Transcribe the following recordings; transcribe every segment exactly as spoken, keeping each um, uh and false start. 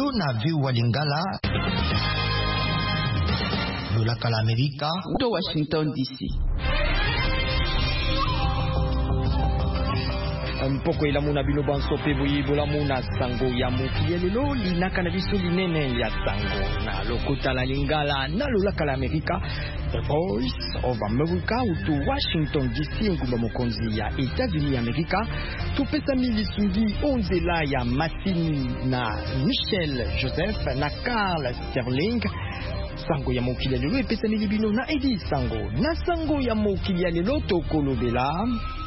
lelo na viu wa Lingala lolaka la Amerika de Washington D C. Mpoko ilamuna bino banso pe boyi bolamuna sango ya mokili lelo linaka na biso linene ya sango na lokota la Lingala na lolaka la Amerika, The Voice of America uto Washington D C ngumba mokonzi ya Etats-Unis Amerika. Tupesa milisungi onzela ya Masini na Michel Joseph na Carl Sterling. Sango ya mokili lelo epesa milibino na Edi Sango na sango ya mokili lelo tokolobela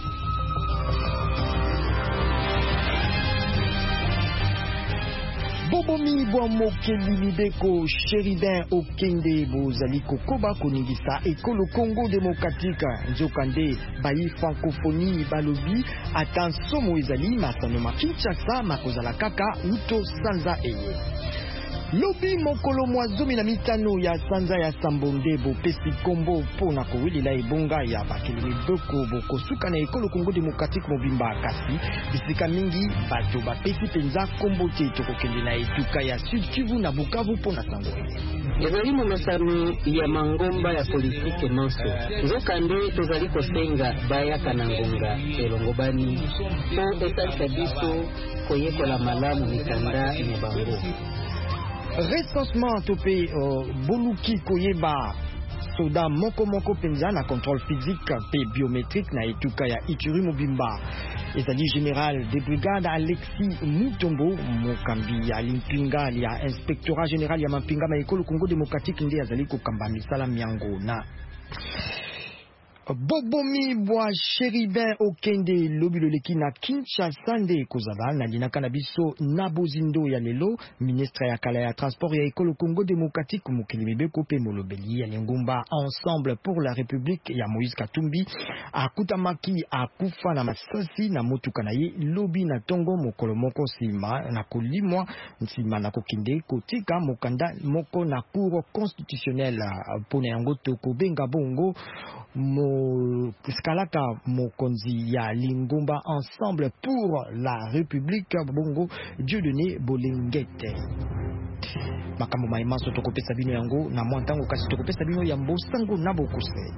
Bobomi bwa mokeli libeko Sheridan Okende bozali kokoba koningisa ekolo Congo démocratique nzokande bayi francophonie balobi atan somo ezali masano makinshasa makozala kaka uto sanza eye. Lobi mokolo mwazomi na mitano ya sanza ya Sambonde bo pesi kombo pona kowelela ebonga ya bakeli miboko boko suka na ekolo Congo démocratique mobimba kasi bisika mingi bato bapesi penza kombo te tokokende na etuka ya Sud Kivu na Bukavu pona sango. Ezali momesano ya mangomba ya politike noso nzokande tozali kosenga bayaka na ngonga elongo bani po esalisa biso koyekola malamu mikanda ya bango. Recensement topé uh, boluki koyeba soda moko moko penza na contrôle physique pe biométrique na etuka ya Ituri mobimba. Ezali général de brigade Alexis Mutombo mokambi ya limpinga ya inspectorat général ya mampinga ma ekolo Congo démocratique nde azali kokamba misala miango na Bobomi bwa Sheridan Okende lobilo leki na Kinshasa nde kozaba na linaka na biso na bozindo ya lelo ministre ya kala ya transport ya ekolo Congo démocratique mokili mibeko pe molobeli ya lingumba ensemble pour la république ya Moïse Katumbi akutamaki akufa na masasi na motuka na ye lobi na tongo mokolo moko sima na kolimwa nsima na kokende kotika mokanda moko na cour constitutionnelle pona yango toko benga bongo mo Skalaka mokonzi ya lingumba ensemble pour la république bongo Dieudonné Bolengete. Makambo maimaso tokopesa bino yango na mwantango kasi tokopesa bino yambo sango na bokuse.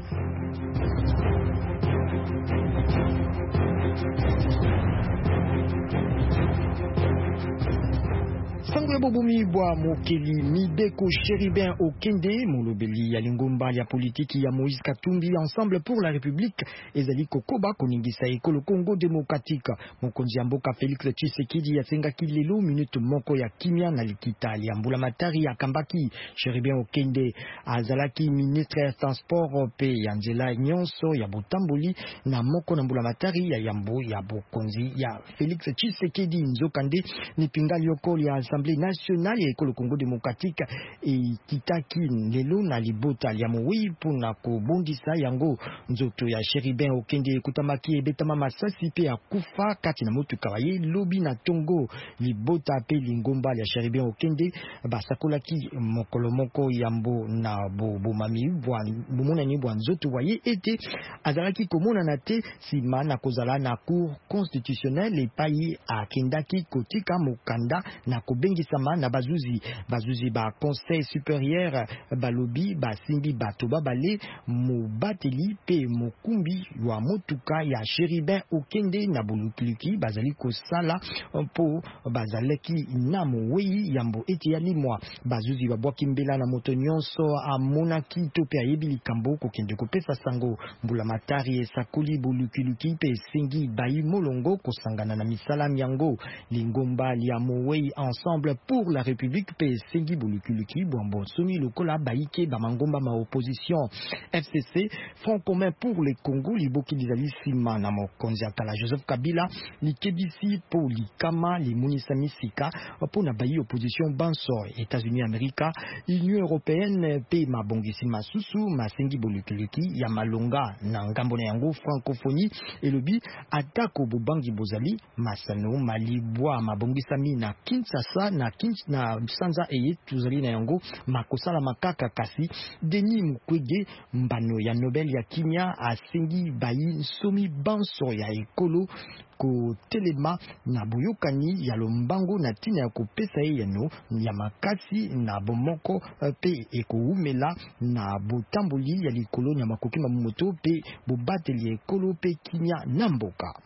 Sango ya bobomi bwa mokeli mibeko Sheridan Okende molobeli ya lingomba ya politiki ya Moïse Katumbi ensemble pour la république ezali kokoba koningisa ekolo Congo démocratique. Mokonzi ya mboka Félix Tshisekedi yasengaki lelo minute moko ya kimia na likita ya mbula matari ya kambaki. Sheridan Okende azalaki ministre ya transport pe ya nzela nyonso ya botamboli na moko na mbula matari ya yambo ya bokonzi ya Félix Tshisekedi nzokande ni pingali yokoli ya Assemblée nationale ya ekolo Congo démocratique e kitaki lelo na libota ya mowi pona kobondisa yango nzoto ya Sheridan Okende kutamaki ebetama masasi pe akufa kati na motuka waye lobi na tongo libota pe lingomba ya Sheridan Okende basakolaki mokolo moko yambo na bo bomami bwa bomona ni bwa nzoto waye ete azalaki komona na te sima na kozala na cour constitutionnelle epai akendaki kotika mokanda na kobengisama na bazuzi bazuzi ba conseil supérieur balobi basimbi bato babale mobateli pe mokumbi wa motuka ya Sheridan Okende na bulukiliki bazali kosala po bazalaki na moweyi yambo ete ya limwa bazuzi babwaki mbela na moto nyonso amonaki to pe ayebi likambo kokende kopesa sango mbula matari esakoli bulukiliki pe esengi bayi molongo kosangana na misala miango lingomba ya moweyi ensemble pour la république pe esengi bulukiliki bwambo somi lokola baike bamangomba ma opposition F C C Front commun pour le Congo liboki lizali sima na mokonzi akala Joseph Kabila likebisi po likama limunisa misika po na bayi opposition banso États-Unis Amerika Union européenne pe mabongisi masusu masengi bulukiliki ya malonga na ngambo na yango francophonie elobi atako bobangi bozali masano malibwa mabongisami na Kinshasa na Kinshasa na sanza eye tuzali na yango makosala makaka kasi Denis Mukwege mbano ya Nobel ya kimia asengi bayi somi banso ya ekolo ko telema na boyokani ya lombango na tina ya kopesa yeno ya makasi na bomoko pe ekoumela na botamboli ya likolo ya makoki mamoto pe bobateli ekolo pe kinya na mboka.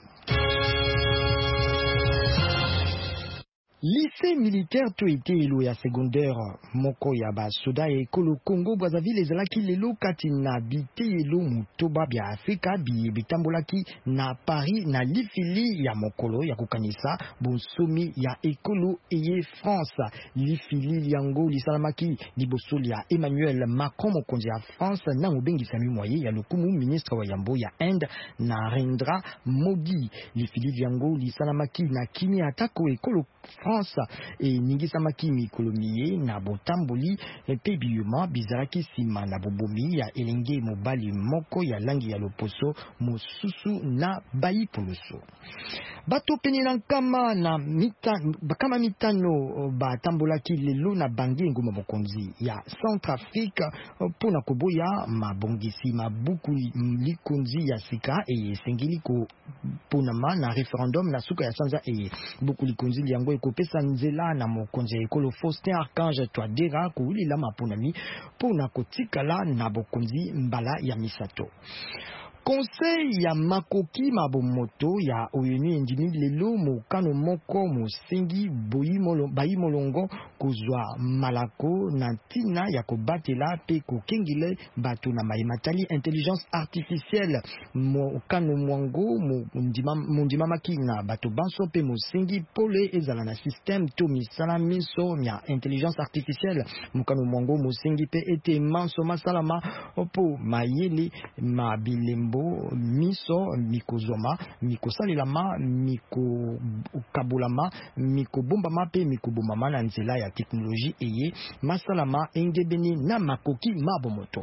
Lycée militaire to ete elo ya secondaire moko ya ba soda ekolo Congo Brazzaville ezalaki lelo kati na bite elo mutoba bya Afrika bi bitambolaki na Paris na lifili ya mokolo ya kukanisa bonsomi ya ekolo eye France. Lifili yango lisalamaki libosoli ya Emmanuel Macron mokonzi ya France na mobengisa mimoye ya lokumu ministre wa yambo ya Inde Narendra Modi. Lifili yango lisalamaki na kimi atako ekolo France e ningisamaki mikolomiye na botamboli pe biyuma bizaraki sima na bobomi ya elenge mobali moko ya langi ya loposo mosusu na bayi poloso. Bato pene na kama na mita kama mitano batambolaki lelo na bangi ngoma mokonzi ya Centrafrique pona koboya mabongisi mabuku likonzi ya sika e sengiliko pona na referendum na suka ya sanza e buku likonzi liango ekopesa nzela na mokonzi ekolo Faustin Archange Touadéra kuulila maponami pona kotikala na bokonzi mbala ya misato. Conseil ya makoki mabomoto ya oyenu endini lelo mokano moko mosengi bayi molongo kozwa malako na tina ya kobatela pe kokengile bato na maimatali intelligence artificielle. Mokano mwango mondima makina bato banso pe mosengi pole ezala na système to misala miso ya intelligence artificielle. Mokano mwango mosengi pe ete manso masalama po mayele mabilembo miso mikozoma mikosalelama mikokabulama mikobombama pe mikobomama na nzela ya teknoloji eye masalama engebeni na makoki mabomoto.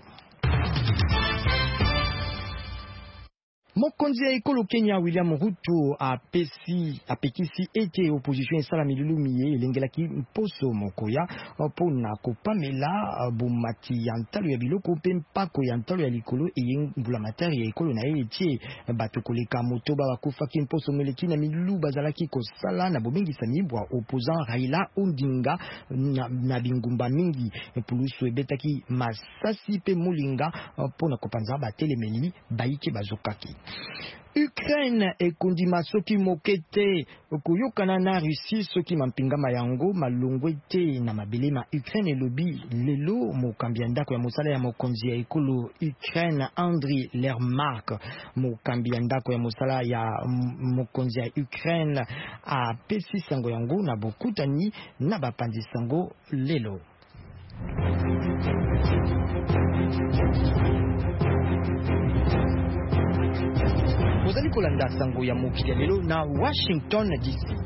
Mokonzi ya ekolo Kenya William Ruto apesi apekisi ete opposition esala milulumiye elengelaki mposo mokoya pona kopamela bomati ya ntalo ya biloko pe mpako ya ntalo ya likolo eyembula matari ya ekolo na ye etie bato koleka motoba bakufaki mposo meleki na milu bazalaki kosala na bobengisa mibwa opposant Raila Odinga na, na bingumba mingi pulusu ebetaki masasi pe molinga pona kopanza batelemeli baike bazokaki. Ukraine ekondima soki mokete kuyokana na Russie soki mampingama yango malongwete na mabele ma Ukraine elobi lelo mokambi ya ndako ya mosala ya mokonzi ya ekolo Ukraine Andriy Yermak. Mokambi ya ndako ya mosala ya mokonzi ya Ukraine a pesi sango yango na bokutani na bapandi sango lelo. Mozali kolanda sango ya mokili ya lelo na Washington D C.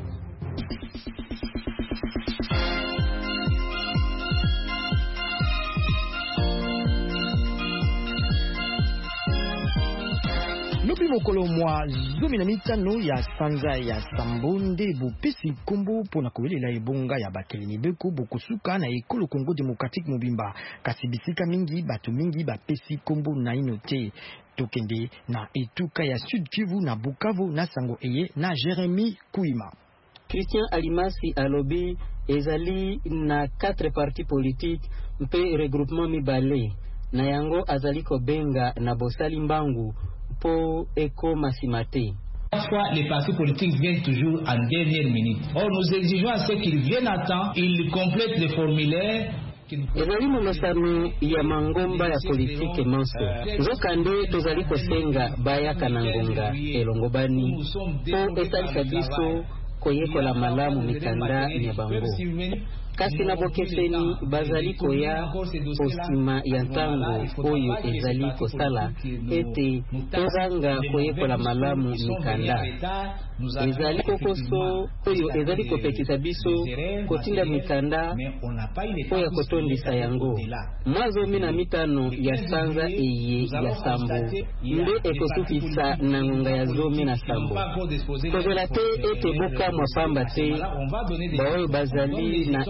Lobi mokolo mwa zomi na mitano ya sanza ya Sambonde bopesi kombo pona kowelela ebonga ya bakelini beko bokusuka na ekolo Congo Democratique mobimba kasi bisika mingi bato mingi bapesi kombo na inote. Tokende na etuka ya Sud Kivu na Bukavu na sango eye na Jérémy Kouima. Christian Alimasi alobi ezali na quatre partis politiques mpe regroupement mibale na yango azali kobenga na bosali mbangu po eko masimate. Parfois, les partis politiques viennent toujours en dernière minute. Or, nous exigeons à ce qu'ils viennent à temps, ils complètent les formulaires. Ezali momesano ya mangomba ya politike manso nzokande tozali kosenga bayaka na ngonga elongobani po esalisa biso koyekola malamu mikanda ya bango kasi na bokeseni bazali koya osima ya ntango oyo ezali kosala ete tozanga koyekola malamu mikanda ezali kokoso oyo ezali kopekisa biso kotinda mikanda oyo kotondisa yango mwazo mina mitano ya sanza eye ya sambo nde ekosukisa na ngonga ya zomi na sambo kozela te ete boka mwapamba te baoyo bazali na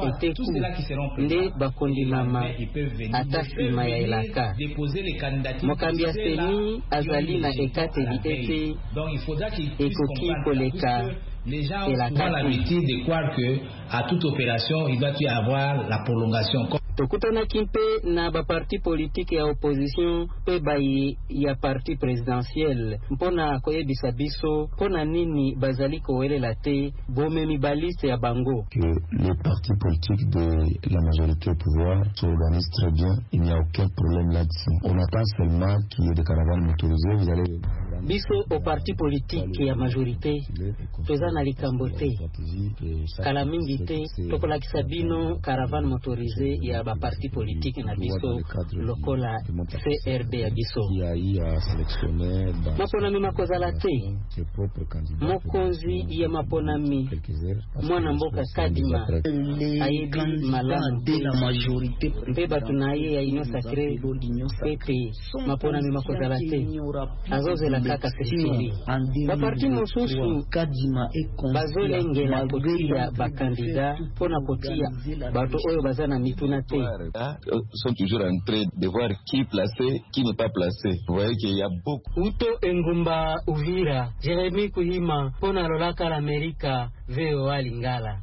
eteku nde bakondimama ata nsima ya elaka. Mokambi ya seni azali na ekateli ete ekoki koleka les gens ont l'habitude de croire que à toute opération il doit y avoir la prolongation. Tokutanaki mpe na baparti politique ya opposition mpe bayi ya parti présidentiel mpona koyebisa biso mpona nini bazali kowelela te bomemi baliste ya bango. Que les partis politiques de la majorité au pouvoir s'organisent très bien, il n'y a aucun problème là-dessus. On attend seulement qu'il y ait des caravanes motorisées. Vous allez biso au parti politique ya majorité toza na likambo te kala mingi te tokolakisa bino caravane motorisée ya ba parti politique na biso lokola C R D ya biso maponami makozala te mokonzi ya maponami mwana mboka Kadima ayebi malamu de la majorité mpe bato na ye ya union sacrée ete maponami makozala te azozela kaka sefili baparti mosusu bazolengela kotia bakandida mpona kotia bato oyo baza na mituna te. Sont toujours en train de voir qui est placé, qui n'est pas placé. Vous voyez qu'il y a beaucoup. Uto Engumba Uvira, Jérémy Kuhima, mpona lolaka l'América, V O A Lingala.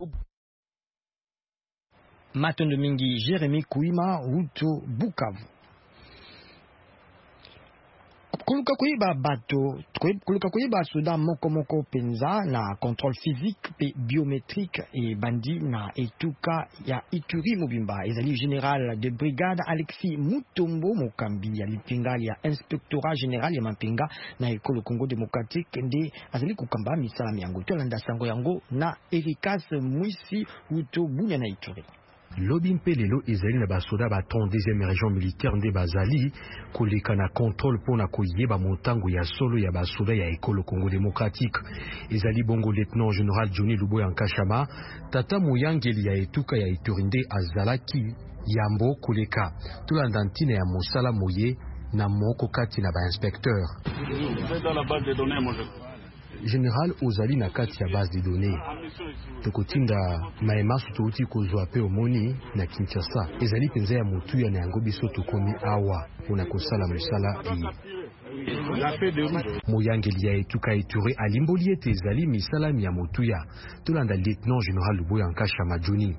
Matondo mingi Jérémy Kuhima, Uto Bukavu. Kuluka kuiba bato, kuluka kuiba soda moko moko penza na contrôle physique pe biométrique et bandi na etuka ya Ituri Mobimba. Ezali général de brigade Alexis Mutombo Mokambi ya lipinga ya inspectorat général ya Mampinga na ekolo Congo démocratique nde azali kukamba misala miango tolanda sango yango na Ericas Mwisi Uto Bunya na Ituri. Lobi mpe lelo ezali na basoda ba trente-deuxième région militaire nde bazali koleka na contrôle pona koyeba motango ya solo ya basoda ya ekolo Congo démocratique. Ezali bongo lieutenant général Johnny Luboya Nkashama tata moyangeli ya etuka ya Ituri nde azalaki yambo koleka tolanda ntina ya mosala moye na moko kati na ba inspecteur. Dans la base de données, moi je Général ozali na kati ya base de données tokotinda maemasu touti kozwa pe omoni na Kinshasa ezali penza ya motuya na yango biso tokomi awa pona kosala mosala e moyangeli ya etuka Ituri alimboli ete ezali misala ya motuya tolanda lieutenant général Luboya Nkashama Johnny.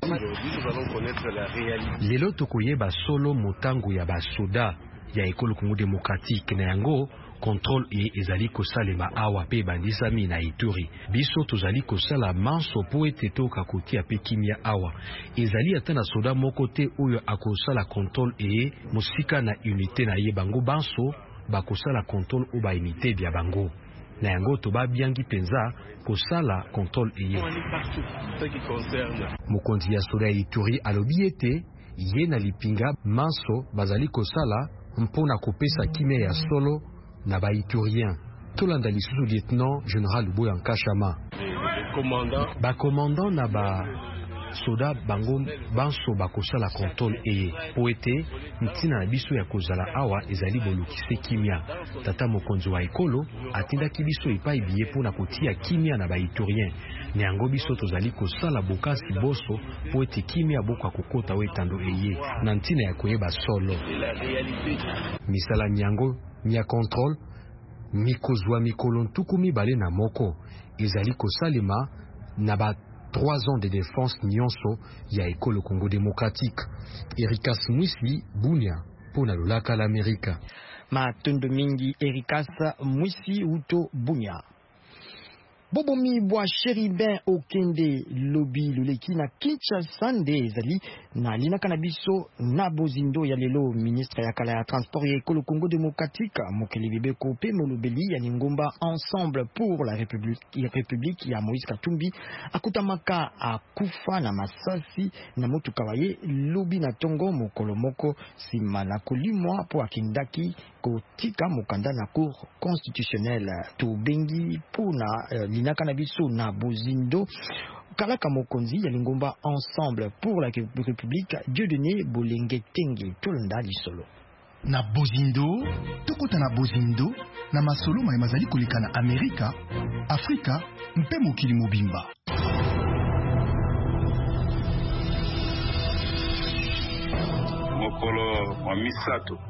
Lelo tokoyeba solo motango ya basoda ya ekolo Congo démocratique na yango contrôle et ezali kosalema awa pe bandisami na Ituri. Biso tozali kosala manso po ete toka kotia pe kimia awa. Ezali atana soda moko te oyo akosala contrôle et musika na unité na ye bango banso bakosala contrôle o ba unité bia bango. Na yango toba biangi penza kosala contrôle et mokonzi ya soda Ituri alobi ete ye na lipinga manso bazali kosala mpona kopesa kimia ya solo na ba Iturien. Tolanda lisusu lieutenant général Luboya Nkashama ba commandant na ba soda bango banso bakosala contrôle eye po ete ntina na biso ya kozala awa ezali bolukise kimia. Tata mokonzi wa ekolo atindaki biso epai biye mpona kotia kimia na ba Iturien. Na yango biso tozali kosala bokasi boso po ete kimia boka kokota wetando eye na ntina ya koyeba solo misala nyango mia contrôle mikozwa mikolo ntuku mibale na moko ezali kosalema na ba trois ans de défense nyonso ya ekolo Congo démocratique. Ericas Mwisi Bunya pona lolaka l'América. Matondo mingi Ericas Mwisi Uto Bunya. Bobomi bwa Chéribin Okende lobi luleki na Kinshasa nde ezali na linaka na biso na bozindo ya lelo ministre ya kala ya transport ya ekolo Congo démocratique mokeli bibeko pe molobeli ya Ningomba ensemble pour la république ya république ya Moïse Katumbi akutamaka akufa na masasi na motuka waye lobi na tongo mokolo moko sima na kolimwa po akindaki kotika mokanda na cour constitutionnelle to bengi pona uh, linaka na biso na bozindo kalaka mokonzi ya Lingomba ensemble pour la république Dieudonné Bolenge Tenge tolanda lisolo na bozindo tokota na bozindo na masolo ma mazali koleka na Amerika Afrika mpe mokili mobimba. mokolo wa misato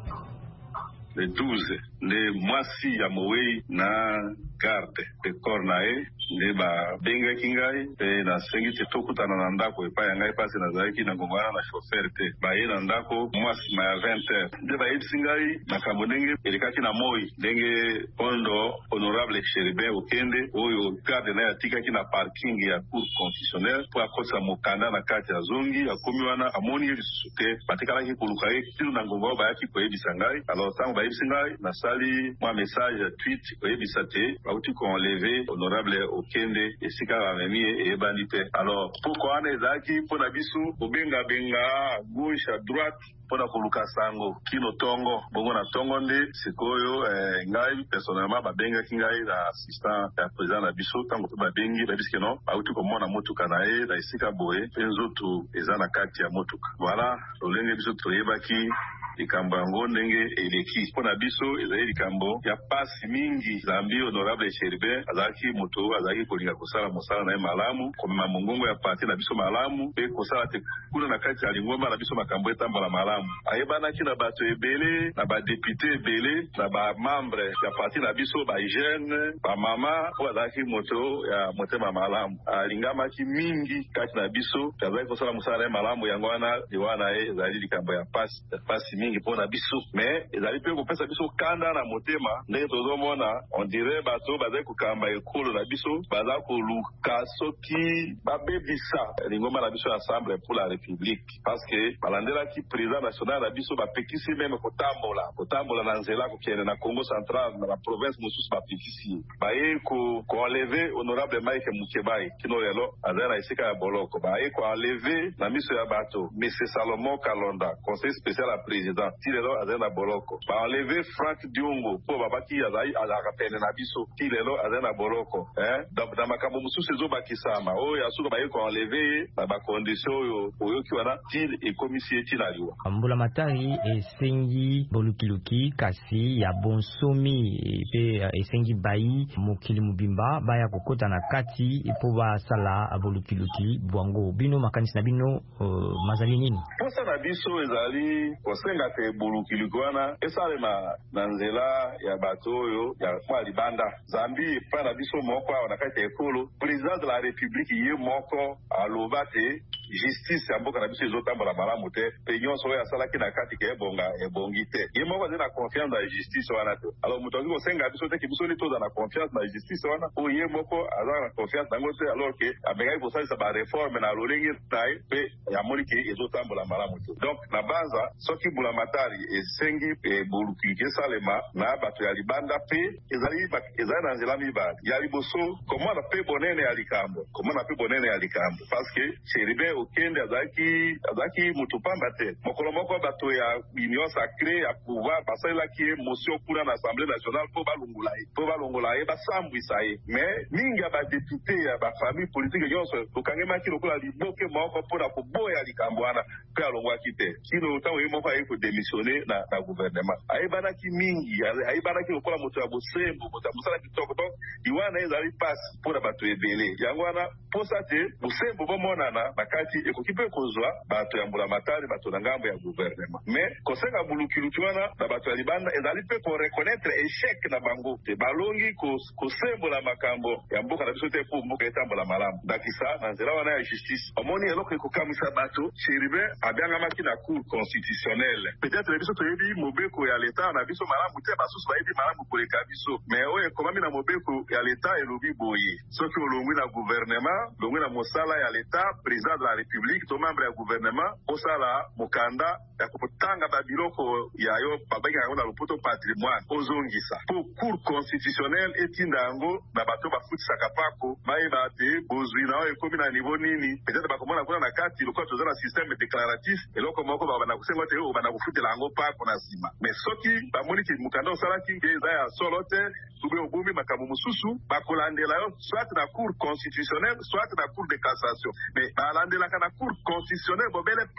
le douze nde mwasi ya Mowei na garde de corps na ye nde babengaki ngai mpe nasengi te tokutana na ndako epai ya ngai pasi nazalaki na ngongwana na chauffeur te baye na ndako mwa nsima ya vingt heures nde bayebisi ngai makambo ndenge elekaki na moi ndenge ondo honorable Cherubin Okende oyo garde na ye atikaki na parking ya cour constitutionnelle mpo akotisa mokanda na kati ya zongi akomi wana amoni ye lisusu te batikalaki koluka ye tino na ngongo bayaki koyebisa ngai alors ntango bayebisi ngai nasali mwa message ya tweet koyebisa te bauti koenleve honorable Okende esika bamemi ye eyebani te alors poko wana ezalaki mpo na biso kobengabenga gauche à droite mpona koluka sango kino tongo bongo na tongo nde sikoyo eh, ngai personnellement babengaki ngai na assistant ya président na biso ntango mpe babengi babisi ke non bauti komona motuka na ye na esika boye mpe nzoto eza na kati ya motuka voilà lolenge biso toyebaki likambo yango ndenge eleki mpona biso ezali likambo ya pasi mingi zambi honorable Cherubin azalaki moto azalaki kolinga kosala mosala na ye malamu komema mongongo ya parti na biso malamu mpe kosala te kuna na kati ya lingomba na biso makambo etambola malamu ayebanaki na bato ebele na badepute ebele na bamembre ya parti na biso bajeune bamama oyo azalaki moto ya motema malamu alingamaki mingi kati na biso azalaki kosala mosala na ye malamu yango wana liwa na ye ezali likambo ya pasi ya pasi mingi mpona biso mais ezali mpe kopesa biso kanda na motema ndenge tozomona on dirait bato bazali kokamba ekolo na biso baza koluka soki babebisa lingomba na biso ensemble pour la république parce que balandelaki président national na biso bapekisi meme kotambola kotambola na nzela kokende na Congo central na baprovince mosusu bapekisi baye koenleve honorable Mike Mukebai kino lelo azali na esika ya boloko baye koenleve na miso ya bato monsieur Salomon Kalonda conseil spécial à président ti lelo azali na boloko baenleve Frank Diongo mpo babaki azalaka pene na biso ti lelo azali na boloko na makambo mosusu ezobakisama oyo asuka baye koenleve ye na bakondisio oyo oyoki wana ti ekomisi ye ti na liwa mbula matari esengi bolukiluki kasi ya bonsomi pe esengi bayi mokili mobimba baya kokota na kati mpo basala bolukiluki bwango bino makanisi na bino uh, mazali nini posa na biso ezali kosenga te bolukiluki wana esalema na nzela ya bato oyo ya mwa libanda zambi epai na biso moko awa na kati ya ekolo président de la république ye moko aloba te justice ya mboka na biso ezotambola malamu te mpe nyonso oyo asalaki na kati ke ebonga ebongi te ye moko azali na confiance na justice wana te alors moto akoki kosenga biso te ke biso nde toza na confiance na justice wana oyo ye moko aza na confiance nango te alors ke abengaki kosalisa bareforme na lolenge na ye mpe yamoni ke ezotambola malamu te donc na banza soki mbula matari esengi bolukiluki esalema na bato ya libanda mpe ezali ezali na nzela mibale ya liboso komona mpe bonene ya likambo komona mpe bonene ya likambo parce que Cherubin Okende azalaki azalaki moto pamba te mokolo moko bato ya union sacré ya pouvoir basalelaki ye motion kuna na assemblée nationale mpo balongola ye mpo balongola ye basambwisa ye mais mingi ya badepute ya bafamille politique nyonso tokangemaki lokola liboke moko mpona koboya likambo wana mpe alongwaki te kino ntango ye moko aye kodémissionne na, na gouvernement ayebanaki mingi ayebanaki lokola moto ya bosembo moto ya mosala kitoko donc iwana ezali pasi mpona bato ebele yango wana posa te bosembo bomonana na kati ekoki mpe kozwa bato ya mbula matari bato na ngambo ya gouvernement mais kosenga bulukiluki wana na bato ya libanda ezali mpe koreconnaître échec na bango te balongi kosembola makambo ya mboka na biso te mpo mboka etambola malamu ndakisa na nzela wana ya justice omoni eloko ekokamwisa bato Cherubin abiangamaki na cour constitutionnelle peut-être biso toyebi mobeko ya leta na biso malamu te basusu bayebi malamu koleka biso mais oyo ekomami na mobeko ya leta elobi boye soki olongwi na gouvernement olongwi na mosala ya leta président de la république to membre ya gouvernement osala mokanda ya kotanga babiloko yayo babengaka yango na lopoto patrimoine ozongisa po cour constitutionnelle etinda yango na bato bafutisaka pako bayeba te bozwi na oyo ekomi na niveau nini peut-être bakomona kuna na kati lokola toza na système déclaratif eloko moko babanda kosenga te oyo banda kofutela yango pako na nsima mais soki bamoni ke mokanda osalaki nge eza ya solo te soki obumi makambo mosusu bakolandela yo soit na cour constitutionnelle soit na cour de cassation mais balandelaka na cour constitutionnelle bobele président de la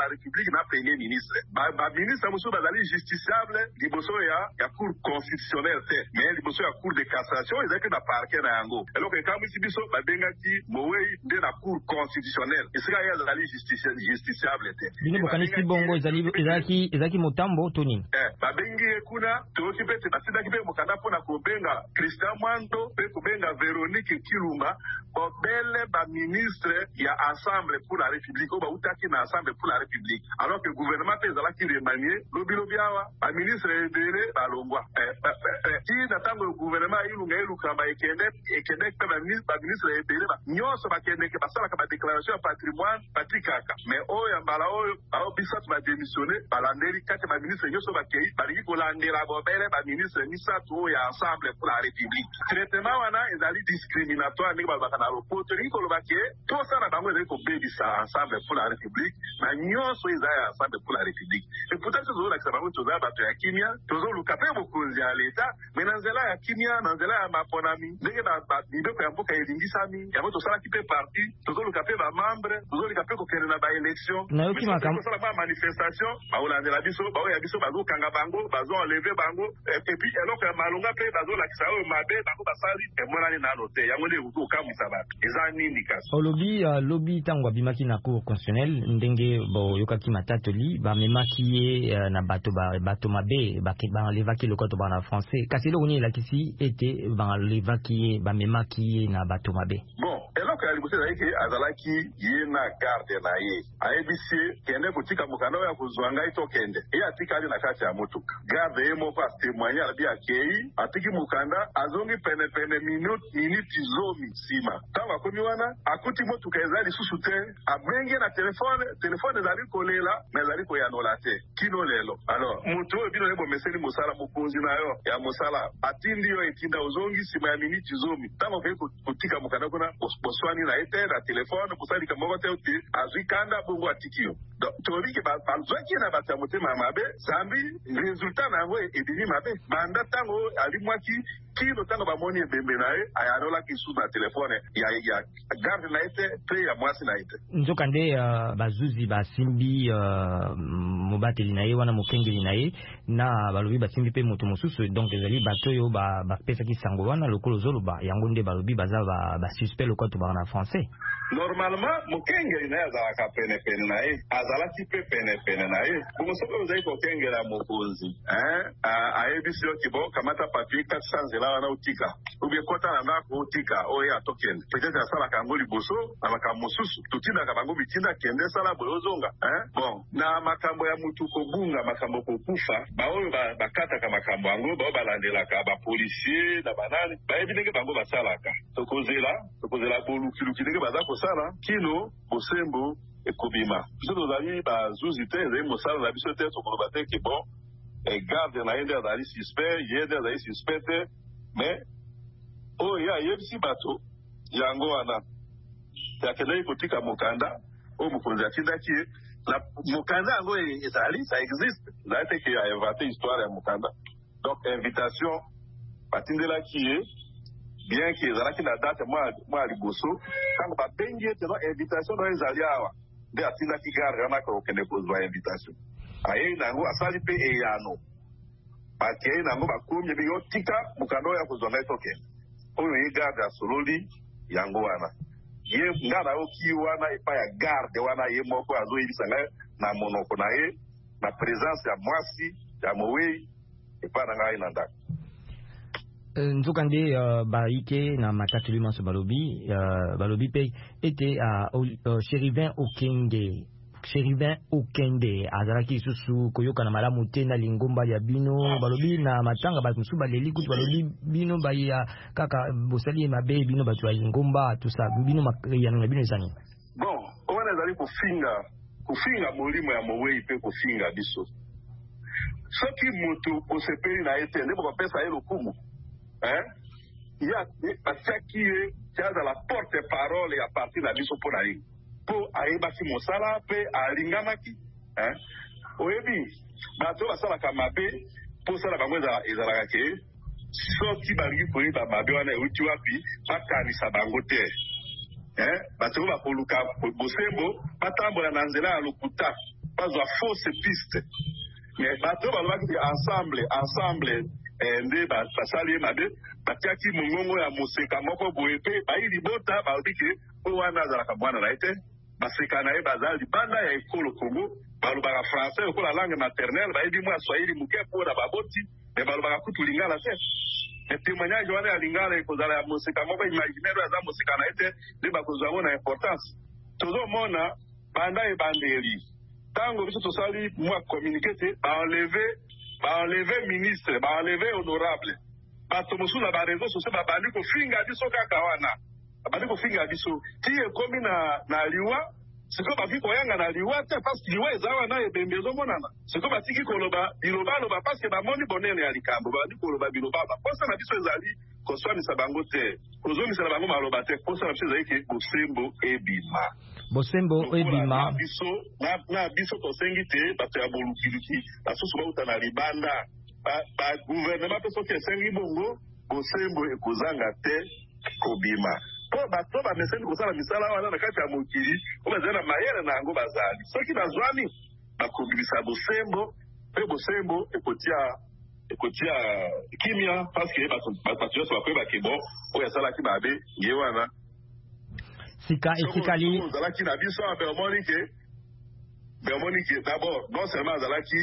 la République na premier ministre ba ba ministre musu bazali justiciable liboso ya ya cour constitutionnelle te mais liboso ya cour de cassation ezaki na parquet na yango alors que quand musu biso ba bengaki Mowei nde na cour constitutionnelle esika ya zali justiciable te bino bokanisi bongo ezali ezaki ezaki motambo toni eh ba bengi kuna toki pete basidaki pe mokanda pona kobenga Christian Mwando pe kobenga Véronique Kilumba bobele ba ministre ya Assemblée pour la République ou ba utaki na Assemblée pour la République alors que le gouvernement peut ezalaki remanié lobi lobi awa ba ministre ebele balongwa eh ti na tango le gouvernement ilunga iluka ba ekende ekende pe ba ministre ba ministre ebele ba nyoso ba kende ke basala ka ba déclaration de patrimoine patikaka mais oyo mbala oyo ba bisatu ba démissionner balandeli kati ba ministre nyoso ba kei bali kolandela bobele ba ministre misatu ya Assemblée pour la République traitement wana ezali discriminatoire ni ba bakana lopoto ni ko lobake to sana bango ezali ko bebisa Assemblée pour la République na nyonso ezali Assemblée pour la République et peut-être que la sababu toza bato ya kimia tozo lukape bokonzi ya leta mais nanzela ya kimia nanzela ya maponami ndenge na bibeko ya mboka elingisami ya moto sala kipe parti tozo lukape ba membre tozo lukape ko kene na ba élection na yoki makam sala ba manifestation ba olandela biso ba oya biso bazo kanga bango bazo enlever bango et puis alors que malonga pe bazo la kisayo mabe bango basali e monani na note yango nde ko kamisa bato eza nini kasi olobi uh, lobi tango bimaki na cour constitutionnelle ndenge bo yokaki matatoli ba memaki ye uh, na bato ba bato mabe ba ke ba levaki le koto ba na français kasi lo ni la kisi était ba levaki ba memaki ye na bato mabe bon alors que alibuse zaiki azalaki ye na garde na ye aebisi kende kutika mukanda ya kuzwanga ito kende ye atika ali na kati ya mutuka garde ye moko a témoigner ali akei atiki mukanda azongi pene pene minute minute zomi sima tanga komi wana akuti mutuka ezali susu te abenge na telefone telefone ezali kolela mais ezali koyanola te kino lelo alors mutu oyo bino yebo meseli musala mukunzi na yo ya musala atindi yo etinda uzongi sima ya minute zomi tanga koyi kutika mukanda kuna boswani na ete na telefone kusali kamoko te uti azikanda bongo atikio donc toliki ba balzwaki na bata mutema mabe sambi resultat na ngo edini mabe banda tango alimwaki kino tango bamoni ebembe na ye ayanola kisu na telefone ya ya garde na ete pe ya mwasi na ete nzokande uh, bazuzi basimbi uh, mobateli na ye wana mokengeli na ye na balobi basimbi pe moto mosusu donc ezali bato yo ba bapesaki sango wana lokolo zoloba yango nde balobi baza ba ba suspect lokoto ba na français normalement mokengeli na ye azalaka pene pene na ye azalaki pe pene pene na ye bongo soki ozali kokengela mokonzi ayebisi yo kibo kamata papier quatre cents zela wana utika ubie kota na ndako utika oyo atokende peut-être asalaka yango liboso na makambo mosusu tutindaka bango bitinda kende sala boyo ozonga bon na makambo ya mutu kobunga makambo kokufa baoyo bakataka makambo yango bao balandelaka bapolisier na banani bayebi ndenge bango basalaka tokozela tokozela bolukiluki ndenge baza kosala kino bosembo ekobima biso tozali bazuzi te ezali mosala na biso te tokoloba te ke bon garde na ye nde azali suspect ye nde azali suspect te mais oyo ayebisi bato yango wana yakendaki kotika mokanda oyo mokonzi atindaki ye na mokanda yango ezali ça existe ezali te ke ainvente histoire ya mokanda donc invitation batindelaki ye bien ke ezalaki na date mwa liboso ntango babengi ete no invitation no ezali awa nde atindaki garde wana kokende kozwa invitation ayei nango asali mpe eyano bakei nango bakomi ebi yo tika mokanda oyo ya kozwa ngai tokende oyo ye garde asololi yango wana ye nga nayoki wana epai ya garde wana ye moko azoyebisa ngai na monoko na ye na présence ya mwasi ya Mowei epai na ngai na ndako nzokande uh, baike na matatoli maso balobi uh, balobi pe ete uh, uh, Chérubin Okenge Chérubin Okende azalaki susu koyoka na malamu te na lingomba ya bino balobi na matanga bato musu baleli kutu balobi bino baya kaka bosali mabe bino bato ya lingomba tout ça bino makiyano na bino ezani bon owana ezali kofinga kofinga molimo ya Mowei pe kofinga biso soki mutu osepeli na ete nde bopesa ye lokumu hein ya batiaki ye tiaza la porte parole ya parti na biso mpo na ye mpo ayebaki mosala mpe alingamaki hein oyebi bato basalaka mabe mpo osala bango ezalaka ke soki balingi koyeba mabe wana euti wapi bakanisa bango te hein bato bakoluka bosembo batambola na nzela ya lokuta bazwa fausse piste mais bato balobaki ensemble ensemble nde basali ye mabe batiaki mongongo ya moseka moko boye mpe bayi libota balobi ke oyo wana azalaka mwana na ye te baseka na ye baza libanda ya ekolo Congo balobaka français lokola langue maternelle bayebi mwa swahili moke mpo na baboti me balobaka kutu lingala te me témoignage wana ya lingala ekozala ya moseka moko imaginaire aza moseka na ye te nde bakozwa yango na importance tozomona banda ebandeli ntango biso tosali mwa communiqué te baenleve baenleve ministre baenleve honorable bato mosusu na bareseau sociaux babandi kofinga biso kaka wana babandi kofinga biso ti ekomi na, na liwa sikoyo baki koyanga na liwa te parceke liwa eza wana ebembe ezomonana sikoyo batiki koloba bilobaloba parceke bamoni bonene ya likambo babandi koloba bilobaloba posa na biso ezali koswanisa bango te kozomisela bango maloba te posa na biso ezali ke bosembo ebima bosembo ebima biso na, na biso tosengi te bato ya bolukiluki basusu bauta na libanda baguvernema mpe soki esengi bongo bosembo ekozanga te kobima mpo bato bameseni kosala misala wana na kati ya mokili po bazali na mayele na yango bazali soki bazwani bakobimisa bosembo mpe bosembo ekotia ekotia kimia parceke bato nyonso bakoyebake bon oyo asalaki mabe ye wana sika etikali ozalaki na biso ape omoni ke omoni ke d'abord non seulement azalaki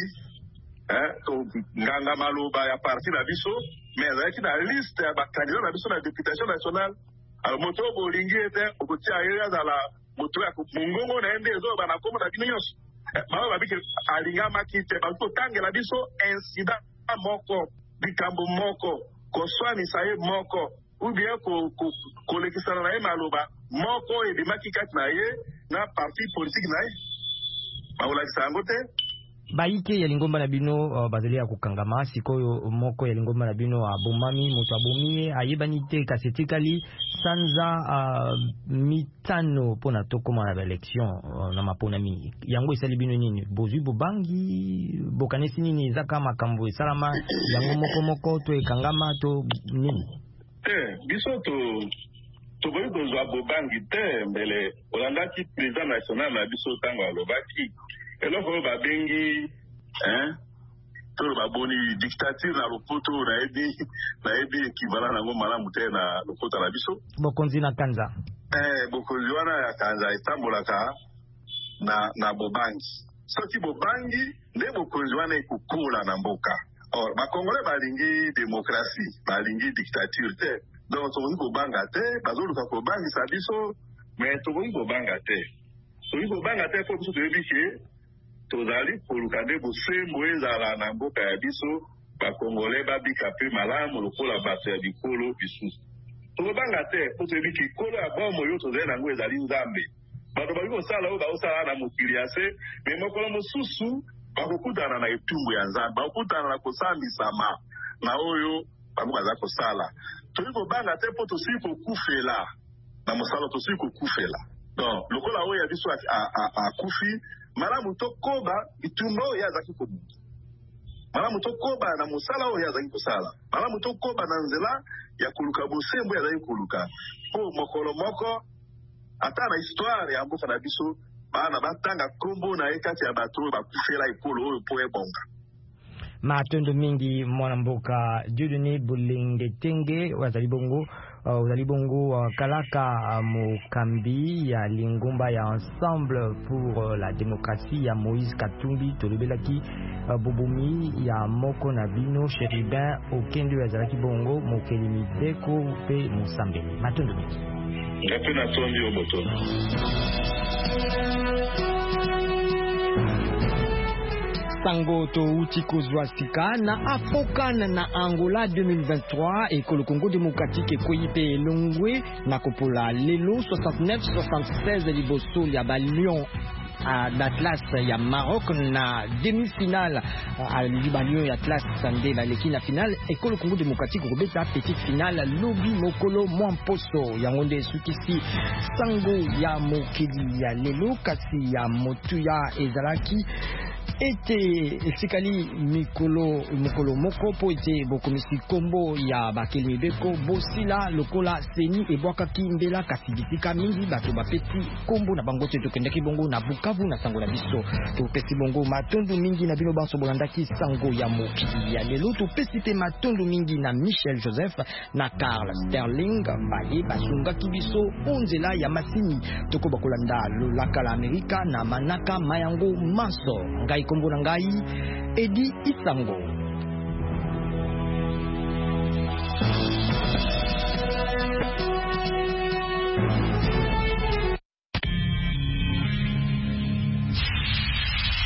nganga maloba ya parti na biso mais azalaki na liste ya bakandidat na biso na députation nationale alors moto bolingi ete okotia ye azala moto ya mongongo na ye nde ezoyoba na kombo na bino nyonso bao babiki alingamaki te bakoki kotangela biso incident moko likambo moko koswanisa ye moko ou bien kolekisana na ye maloba moko ebimaki kati na ye na parti politique na ye bakolakisa yango te baike ya lingomba na bino uh, bazali ya kokangama sikoyo moko ya lingomba na bino abomami moto abomiye ayebani te kasi etikali sanza uh, mitano mpona tokoma na baelection uh, na maponami yango esali bino nini bozwi bobangi bokanisi nini ezaka makambo esalama yango moko moko to ekangama to nini te biso to tokoki kozwa bobangi te mbele olandaki président national na biso ntango alobaki eloko oyo babengi tolo baboni dictature na lopoto nayebi nayebi ekivala nango malamu te na lopoto na biso bokonzi na kanza bokonzi wana ya kanza etambolaka na, na bobangi soki bobangi nde bokonzi wana ekokola na mboka or bakongole balingi demokrasi balingi dictature te donc tokoki kobanga te bazoluka kobangisa biso mais tokoki kobanga te tokoki kobanga te po biso toyebi ke tozali koluka nde bosembo ezala na mboka ya biso bakongole babika mpe malamu lokola bato ya bikolo bisusu tokobanga te po toyebi ke ekolo ya bomo oyo tozali nango ezali nzambe bato baki kosala oyo baosala na mokili ya se me mokolo mosusu bakokutana na etumbu ya nzambe bakokutana na kosambisama na oyo bango baza kosala toyei kobanga te mpo tosili kokufela na mosala tosili kokufela donc lokola oyo ya biso akufi malamu tokoba bitumba oyo azalaki kobuka malamu tokoba na mosala oyo azalaki kosala malamu tokoba na nzela ya koluka bosembo oyo azalaki koluka mpo mokolo moko ata na histoire ya mboka na biso bana batanga kombo na ye kati ya bato oyo bakufela ekolo oyo mpo ebonga matondo mingi mwana mboka Dieudonné Bolengetenge wazali bongo uh, wazali bongo uh, kalaka uh, mokambi ya lingomba ya ensemble pour uh, la démocratie ya Moïse Katumbi tolobelaki uh, bobomi ya moko na bino Chéribin okende wazalaki bongo mokeli mideko pe musambeli matondo mingi ngape na tondi oboto sango touti kozwa sika na afokana na Angola deux mille vingt-trois ekolo Congo démocratique ekoyi pe elongwe na kopola lelo soixante-neuf soixante-seize liboso ya balion d'Atlas ya Maroc na demi-finale à Liban ya Atlas Sande baleki na finale ekolo Congo démocratique kobeta petite finale lobi mokolo mwamposo yango nde sukisi sango ya mokili ya lelo kasi ya motu ya ezalaki ete esikali mikolo mikolo moko po ete bokomisi kombo ya bakeli mibeko bosila lokola seni ebwakaki mbela kasi bitika mingi bato bapesi kombo na bango te tokendaki bongo na Bukavu na sango na biso topesi bongo matondo mingi na bino banso bolandaki sango ya mokili ya lelo topesi pe matondo mingi na Michel Joseph na Carl Sterling baye basungaki biso onzela ya masini toko bakolanda lolaka la Amerika na Manaka Mayango Maso ngai kombo na ngai Edi Isango.